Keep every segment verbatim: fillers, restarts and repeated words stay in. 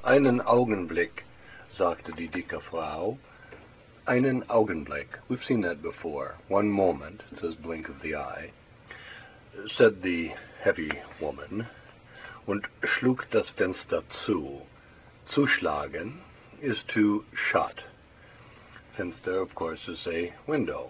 Einen Augenblick, sagte die dicke Frau. Einen Augenblick. We've seen that before. One moment, it says blink of the eye, said the heavy woman, und schlug das Fenster zu. Zuschlagen is to shut. Fenster, of course, is a window.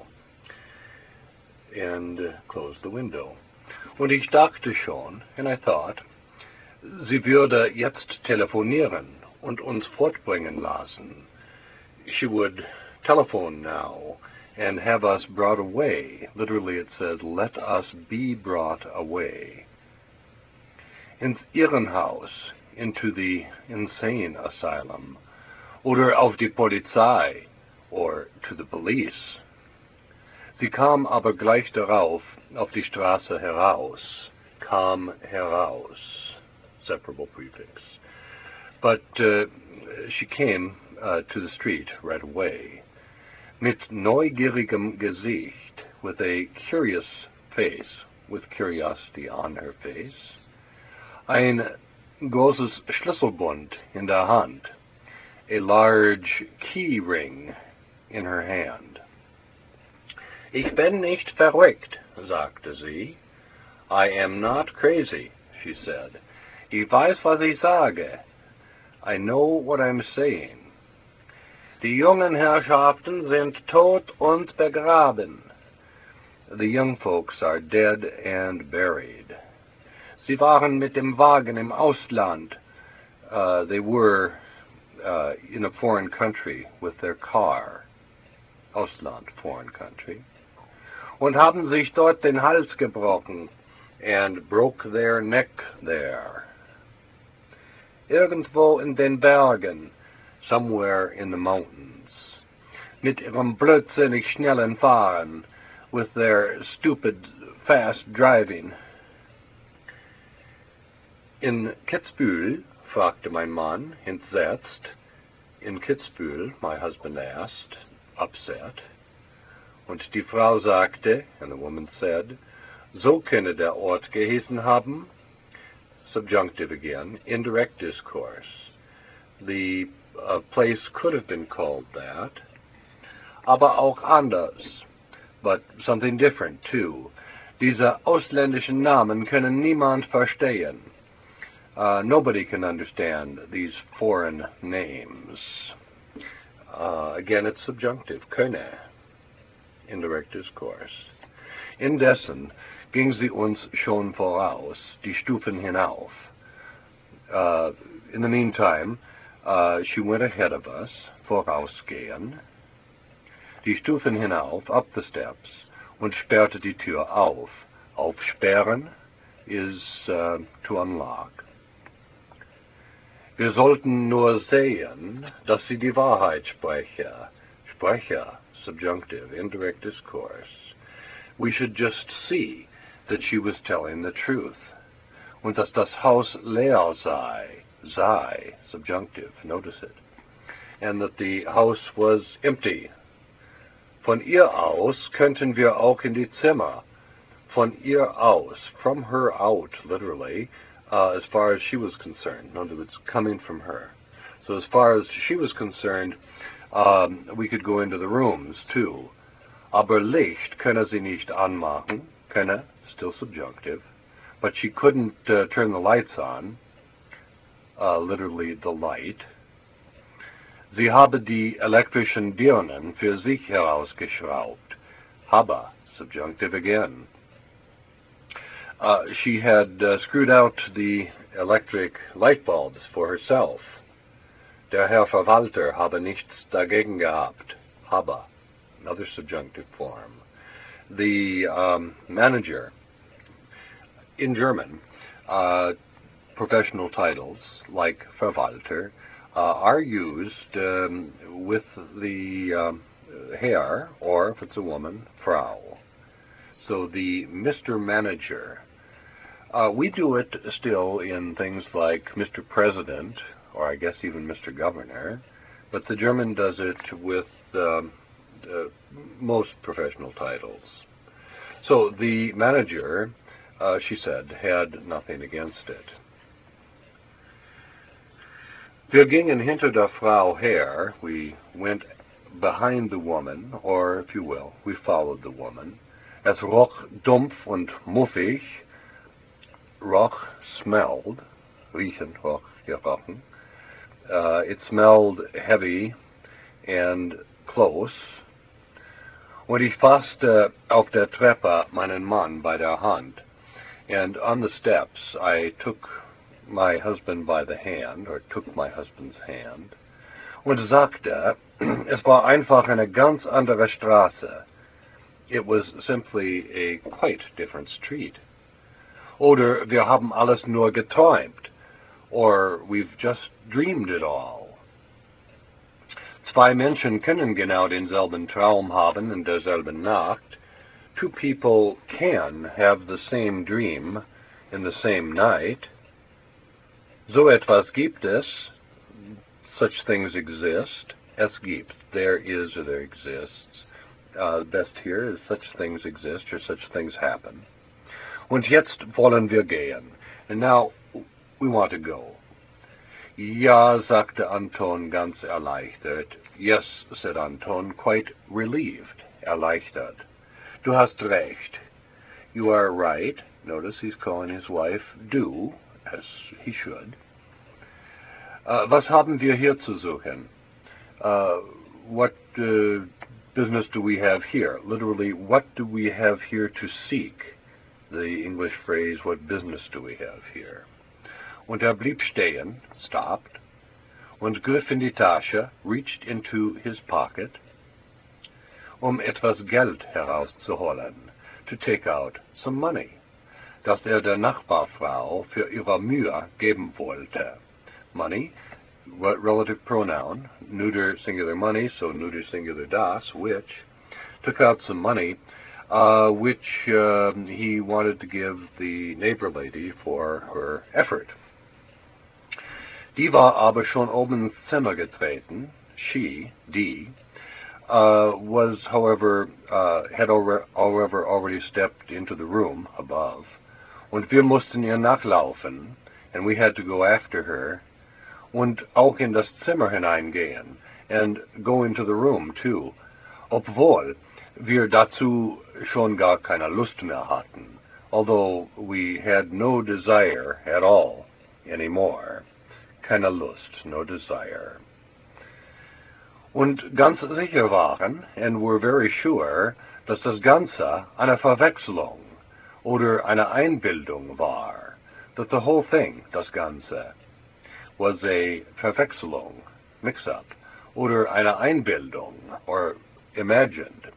And uh, close the window. Und ich dachte schon, and I thought, sie würde jetzt telefonieren und uns fortbringen lassen. She would telephone now and have us brought away. Literally it says, let us be brought away. Ins Irrenhaus, into the insane asylum, oder auf die Polizei, or to the police. Sie kam aber gleich darauf auf die Straße heraus, kam heraus, separable prefix. But uh, she came uh, to the street right away, mit neugierigem Gesicht, with a curious face, with curiosity on her face, ein großes Schlüsselbund in der Hand, a large key ring in her hand. Ich bin nicht verrückt, sagte sie. I am not crazy, she said. Ich weiß, was ich sage. I know what I'm saying. Die jungen Herrschaften sind tot und begraben. The young folks are dead and buried. Sie waren mit dem Wagen im Ausland. Uh, they were uh, in a foreign country with their car. Ausland, foreign country. Und haben sich dort den Hals gebrochen, and broke their neck there. Irgendwo in den Bergen, somewhere in the mountains. Mit ihrem blödsinnig schnellen Fahren, with their stupid fast driving. In Kitzbühel, fragte mein Mann, entsetzt. In Kitzbühel, my husband asked, upset. Und die Frau sagte, and the woman said, so könne der Ort geheißen haben. Subjunctive again, indirect discourse. The uh, place could have been called that. Aber auch anders. But something different, too. Diese ausländischen Namen können niemand verstehen. Uh, nobody can understand these foreign names. Uh, again, it's subjunctive, könne. Indirect discourse. Indessen ging sie uns schon voraus, die Stufen hinauf. Uh, in the meantime, uh, she went ahead of us, vorausgehen, die Stufen hinauf, up the steps, und sperrte die Tür auf. Aufsperren is uh, to unlock. Wir sollten nur sehen, dass sie die Wahrheit spreche. Spreche, subjunctive, indirect discourse. We should just see that she was telling the truth. Und dass das Haus leer sei, sei, subjunctive, notice it. And that the house was empty. Von ihr aus könnten wir auch in die Zimmer. Von ihr aus, from her out, literally, uh, as far as she was concerned. In other words, coming from her. So as far as she was concerned, um, we could go into the rooms, too. Aber Licht könne sie nicht anmachen. Könne, still subjunctive. But she couldn't uh, turn the lights on. Uh, literally, the light. Sie habe die elektrischen Dirnen für sich herausgeschraubt. Habe, subjunctive again. Uh, she had uh, screwed out the electric light bulbs for herself. Der Herr Verwalter habe nichts dagegen gehabt. Habe, another subjunctive form. The um, manager, in German, uh, professional titles like Verwalter uh, are used um, with the um, Herr, or if it's a woman, Frau. So the Mister Manager. Uh, we do it still in things like Mister President, or I guess even Mister Governor, but the German does it with um, uh, most professional titles. So the manager, uh, she said, had nothing against it. Wir gingen hinter der Frau her. We went behind the woman, or, if you will, we followed the woman. Es roch dumpf und muffig. Roch smelled. Riechen, roch, gerochen. Uh, it smelled heavy and close. Und ich fasste auf der Treppe meinen Mann bei der Hand. And on the steps, I took my husband by the hand, or took my husband's hand, und sagte, es war einfach eine ganz andere Straße. It was simply a quite different street. Oder wir haben alles nur geträumt, or we've just dreamed it all. Zwei Menschen können genau denselben Traum haben in derselben Nacht. Two people can have the same dream in the same night. So etwas gibt es. Such things exist. Es gibt. There is or there exists. Uh, best here is such things exist or such things happen. Und jetzt wollen wir gehen. And now we want to go. Ja, sagte Anton ganz erleichtert. Yes, said Anton, quite relieved, erleichtert. Du hast recht. You are right. Notice he's calling his wife du, as he should. Uh, was haben wir hier zu suchen? Uh, what uh, business do we have here? Literally, what do we have here to seek? The English phrase, what business do we have here? Und er blieb stehen, stopped, und griff in die Tasche, reached into his pocket, um etwas Geld herauszuholen, to take out some money, das er der Nachbarfrau für ihre Mühe geben wollte. Money, relative pronoun, neuter singular money, so neuter singular das, which, took out some money, uh, which uh, he wanted to give the neighbor lady for her effort. Die war aber schon oben ins Zimmer getreten. She, die, uh, was, however, uh, had alre however already stepped into the room above. Und wir mussten ihr nachlaufen, and we had to go after her, und auch in das Zimmer hineingehen, and go into the room, too, obwohl wir dazu schon gar keine Lust mehr hatten, although we had no desire at all anymore. Keine Lust, no desire. Und ganz sicher waren, and were very sure, dass das Ganze eine Verwechslung oder eine Einbildung war, that the whole thing, das Ganze, was a Verwechslung, mix-up, oder eine Einbildung, or imagined.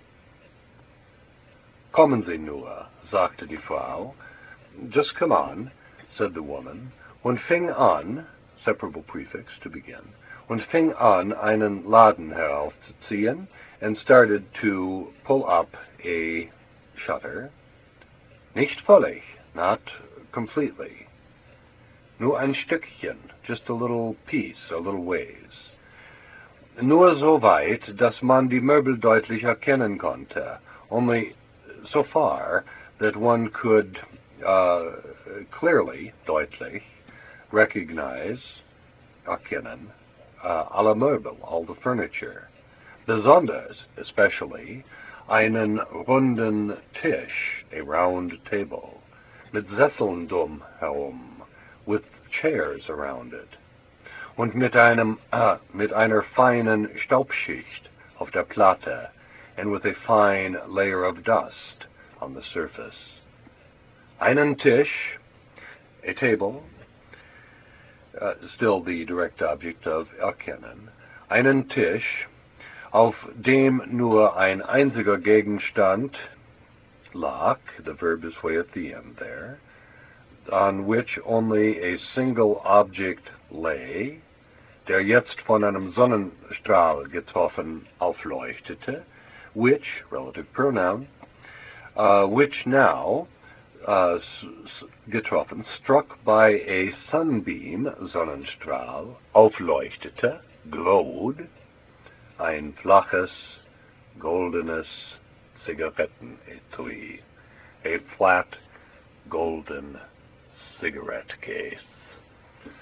Kommen Sie nur, sagte die Frau. Just come on, said the woman, und fing an, separable prefix to begin, und fing an, einen Laden heraufzuziehen, and started to pull up a shutter. Nicht völlig, not completely. Nur ein Stückchen, just a little piece, a little ways. Nur so weit, dass man die Möbel deutlich erkennen konnte, only so far that one could uh, clearly, deutlich, recognize, erkennen, uh, alle Möbel, all the furniture. Besonders, especially, einen runden Tisch, a round table, mit Sesseln drum herum, with chairs around it, und mit einem, uh, mit einer feinen Staubschicht auf der Platte, and with a fine layer of dust on the surface. Einen Tisch, a table, uh, still the direct object of erkennen, einen Tisch, auf dem nur ein einziger Gegenstand lag, the verb is way at the end there, on which only a single object lay, der jetzt von einem Sonnenstrahl getroffen aufleuchtete, which, relative pronoun, uh, which now, uh, getroffen, struck by a sunbeam, Sonnenstrahl, aufleuchtete, glowed, ein flaches, goldenes Zigarettenetui, a flat, golden cigarette case.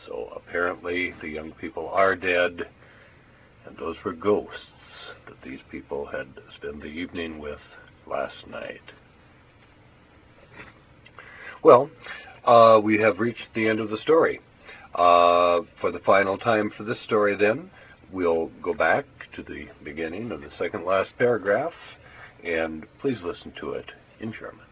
So apparently the young people are dead, and those were ghosts that these people had spent the evening with last night. Well, uh, we have reached the end of the story. Uh, for the final time for this story, then, we'll go back to the beginning of the second last paragraph, and please listen to it in German.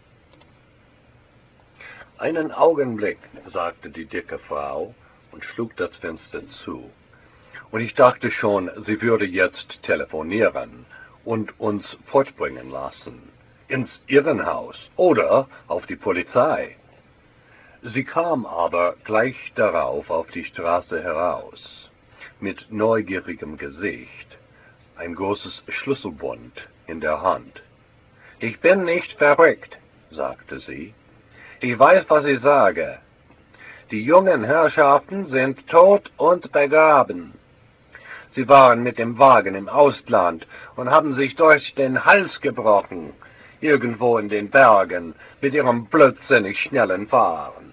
Einen Augenblick, sagte die dicke Frau und schlug das Fenster zu. Und ich dachte schon, sie würde jetzt telefonieren und uns fortbringen lassen, ins Irrenhaus oder auf die Polizei. Sie kam aber gleich darauf auf die Straße heraus, mit neugierigem Gesicht, ein großes Schlüsselbund in der Hand. »Ich bin nicht verrückt«, sagte sie. »Ich weiß, was ich sage. Die jungen Herrschaften sind tot und begraben. Sie waren mit dem Wagen im Ausland und haben sich durch den Hals gebrochen, irgendwo in den Bergen, mit ihrem blödsinnig schnellen Fahren.«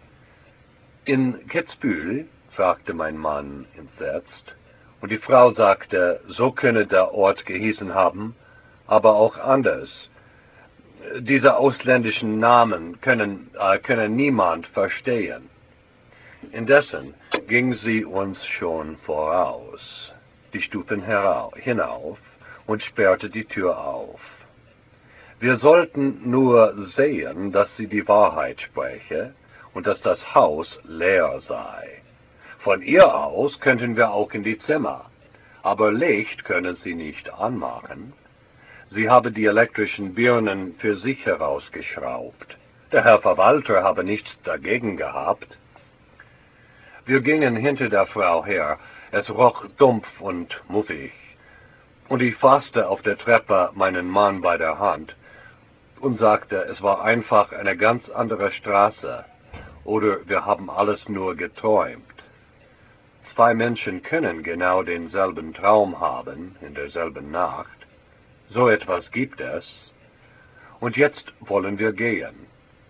»In Kitzbühel?« fragte mein Mann entsetzt, und die Frau sagte, so könne der Ort gehießen haben, aber auch anders. Diese ausländischen Namen können, äh, können niemand verstehen. Indessen ging sie uns schon voraus, die Stufen hinauf, und sperrte die Tür auf. Wir sollten nur sehen, dass sie die Wahrheit spreche und dass das Haus leer sei. Von ihr aus könnten wir auch in die Zimmer, aber Licht könne sie nicht anmachen. Sie habe die elektrischen Birnen für sich herausgeschraubt. Der Herr Verwalter habe nichts dagegen gehabt. Wir gingen hinter der Frau her, es roch dumpf und muffig, und ich fasste auf der Treppe meinen Mann bei der Hand und sagte, es war einfach eine ganz andere Straße, oder wir haben alles nur geträumt. Zwei Menschen können genau denselben Traum haben in derselben Nacht. So etwas gibt es. Und jetzt wollen wir gehen.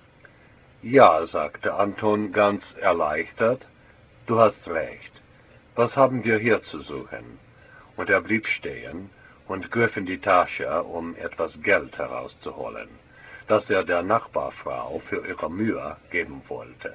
Ja, sagte Anton ganz erleichtert, du hast recht. Was haben wir hier zu suchen? Und er blieb stehen und griff in die Tasche, um etwas Geld herauszuholen, das er der Nachbarfrau für ihre Mühe geben wollte.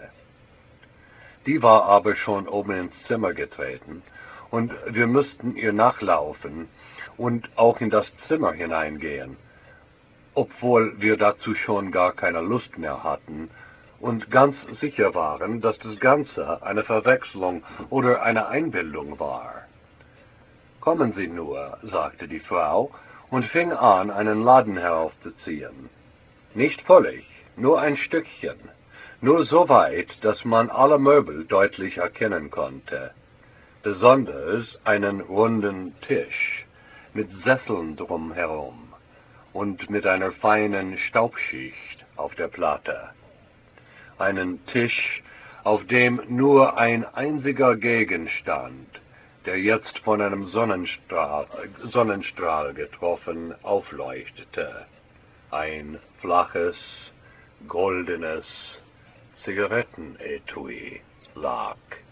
Die war aber schon oben ins Zimmer getreten, und wir müssten ihr nachlaufen und auch in das Zimmer hineingehen, obwohl wir dazu schon gar keine Lust mehr hatten und ganz sicher waren, dass das Ganze eine Verwechslung oder eine Einbildung war. »Kommen Sie nur«, sagte die Frau und fing an, einen Laden heraufzuziehen. Nicht völlig, nur ein Stückchen, nur so weit, dass man alle Möbel deutlich erkennen konnte. Besonders einen runden Tisch mit Sesseln drumherum und mit einer feinen Staubschicht auf der Platte. Einen Tisch, auf dem nur ein einziger Gegenstand, der jetzt von einem Sonnenstrahl, Sonnenstrahl getroffen, aufleuchtete. Ein flaches, goldenes Zigarettenetui lag